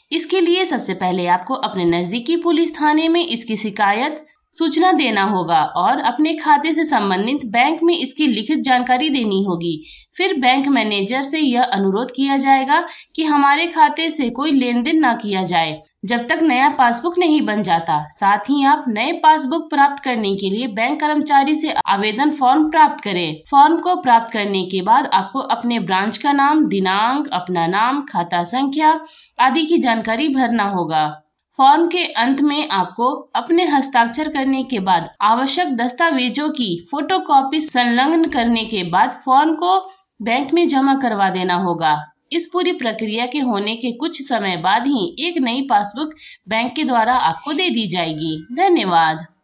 इसके लिए सबसे पहले आपको अपने नजदीकी पुलिस थाने में इसकी शिकायत सूचना देना होगा और अपने खाते से संबंधित बैंक में इसकी लिखित जानकारी देनी होगी। फिर बैंक मैनेजर से यह अनुरोध किया जाएगा कि हमारे खाते से कोई लेन देन न किया जाए जब तक नया पासबुक नहीं बन जाता। साथ ही आप नए पासबुक प्राप्त करने के लिए बैंक कर्मचारी से आवेदन फॉर्म प्राप्त करें। फॉर्म को प्राप्त करने के बाद आपको अपने ब्रांच का नाम, दिनांक, अपना नाम, खाता संख्या आदि की जानकारी भरना होगा। फॉर्म के अंत में आपको अपने हस्ताक्षर करने के बाद आवश्यक दस्तावेजों की फोटोकॉपी संलग्न करने के बाद फॉर्म को बैंक में जमा करवा देना होगा। इस पूरी प्रक्रिया के होने के कुछ समय बाद ही एक नई पासबुक बैंक के द्वारा आपको दे दी जाएगी। धन्यवाद।